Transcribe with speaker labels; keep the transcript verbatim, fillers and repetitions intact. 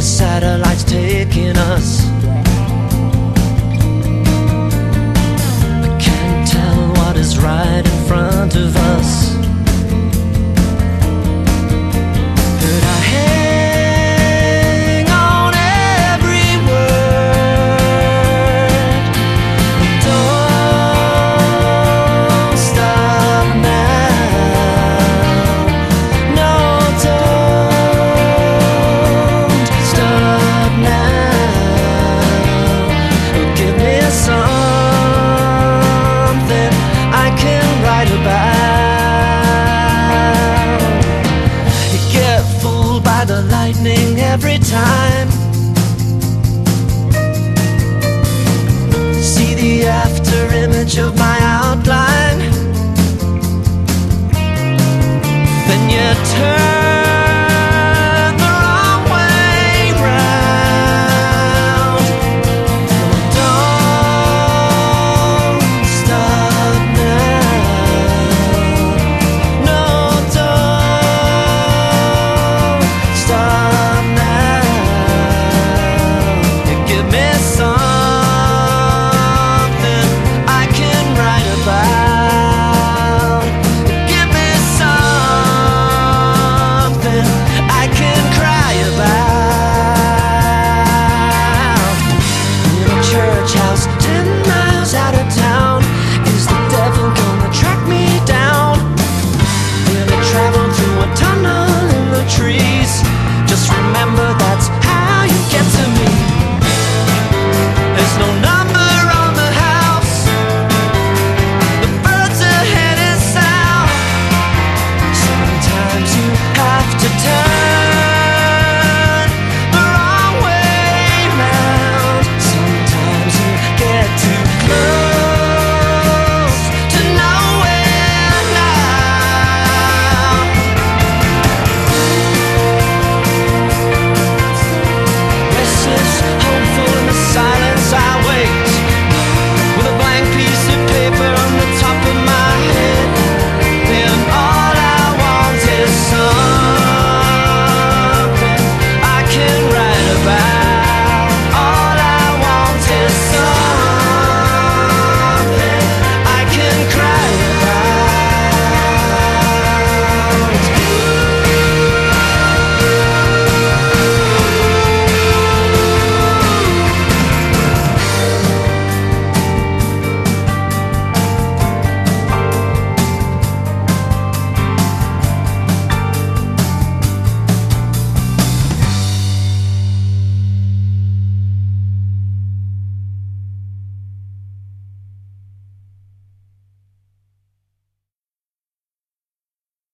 Speaker 1: satellite's taking us. I can't tell what is right in front of us. But I hang on every word. Don't stop now. No, don't stop now. Give me something I can write about. You get fooled by the lightning every time. See the after image of my outline. Then you turn